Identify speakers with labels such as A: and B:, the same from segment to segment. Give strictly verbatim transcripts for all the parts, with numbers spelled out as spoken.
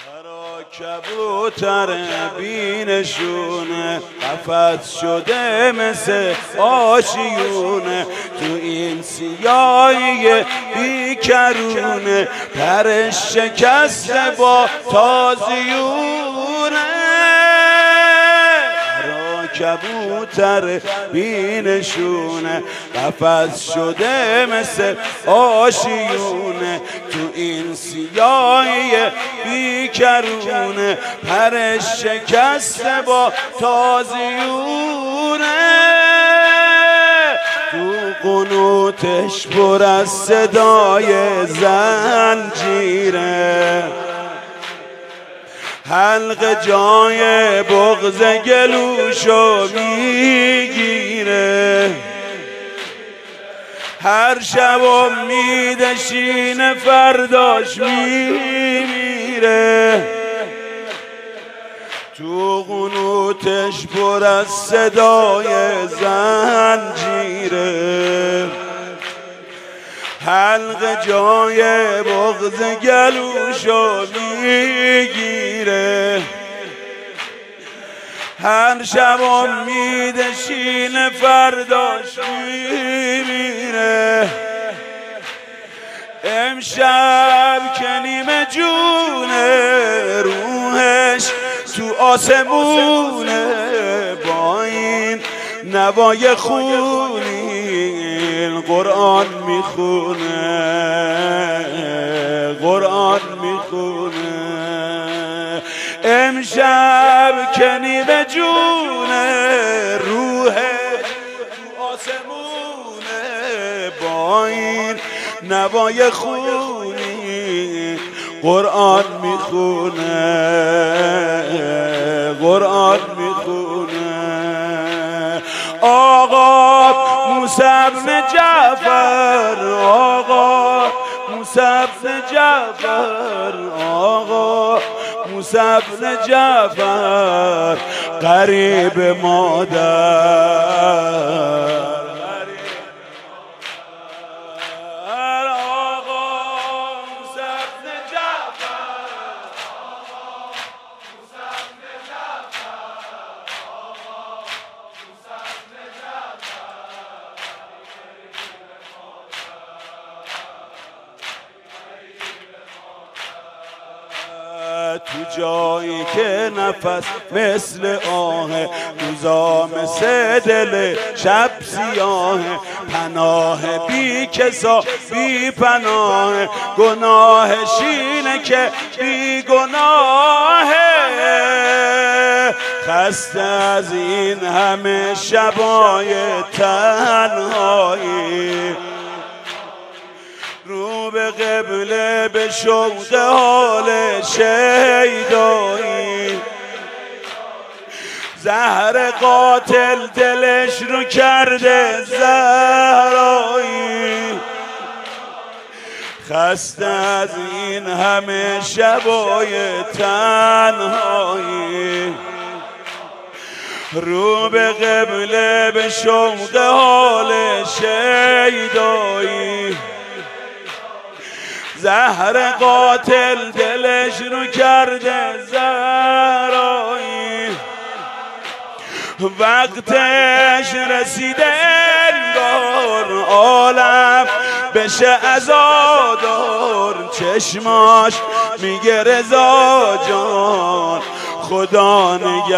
A: کبوتر بینشونه قفس شده مثل آشیونه، تو این سیاهی بیکرونه پرش شکسته با تازیونه. کبوتر بینشونه قفس شده مثل آشیونه، تو این سیاهی بیکرونه پرش شکسته با تازیونه. تو قنوتش پر از صدای زنجیره، حلق جای بغض گلوشو میگیره، هر شب امیدشین فرداش میمیره. تو قنوتش پر از صدای زنجیره، حلق جای بغض گلوشو میگیره، هر شب امیدشین فرداش میمیره. امشب که نیمه جونه روحش تو آسمونه، با این نوای خونین قرآن میخونه، قرآن میخونه. امشب که نیمه جونه روحش تو آسمونه، با این نوای خونی قرآن میخونه، قرآن میخونه. آقا موسی بن جعفر، آقا موسی بن جعفر، آقا موسی بن جعفر قریب مادر. تو جایی که نفس مثل آه، روزا مثل دل شب سیاه، پناه بی کسا بی پناه، گناهش اینه که بی گناهه. خسته از این همه شبای تنهایی، رو به قبله به شوق حال شیدایی، زهر قاتل دلش رو کرده زهرایی. خسته از این همه شبای تنهایی، رو به قبله به شوق حال شیدایی، زهر قاتل دلش رو کرده زهرایی. وقتش رسیده انگار عالم بشه عزادار، چشماش میگه رضا جان خدا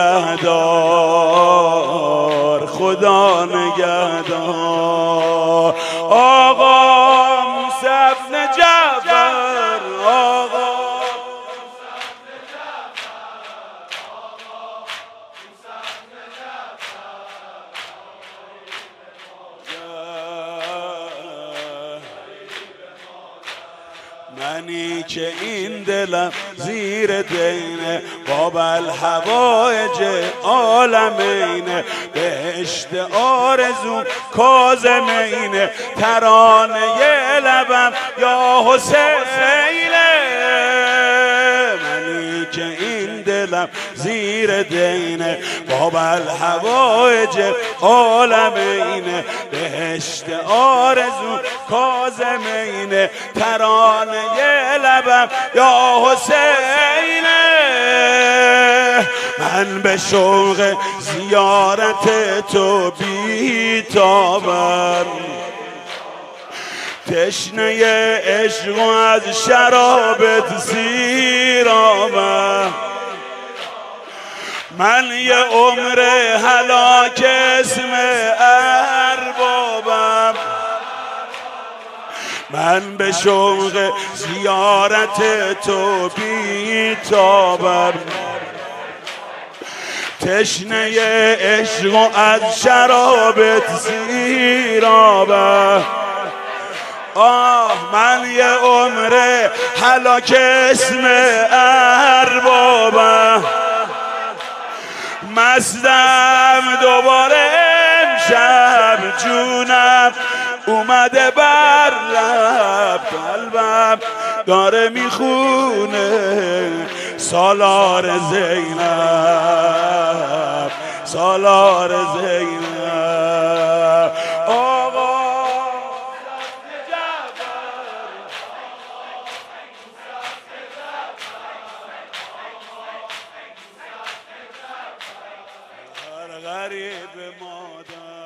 A: نگهدار، خدا نگهدار. آقا موسی بن جعفر، آقا منی که این دلم زیر دینه، باب الحوائج عالمینه، بهشت آرزو کاظمینه، ترانه لبم یا حسینه. منی که این دلم زیر دینه، باب الحوائج عالمینه، بهشت آرزو کاظمینه، ترانه لبم یا حسینه. من به شوق زیارت تو بیتابم، تشنه عشق و از شرابت سیرابم. من یه عمر هلاک اسم اربابم، من به شوق زیارت تو بیتابم، تشنه عشق و از شرابت سیرابم. آه من یه عمر هلاک اسم اربابم، مستم دوباره امشب جونم اومده بر لب، قلبم داره میخونه سالار زینب، سالار زینب. آقا غریب مادر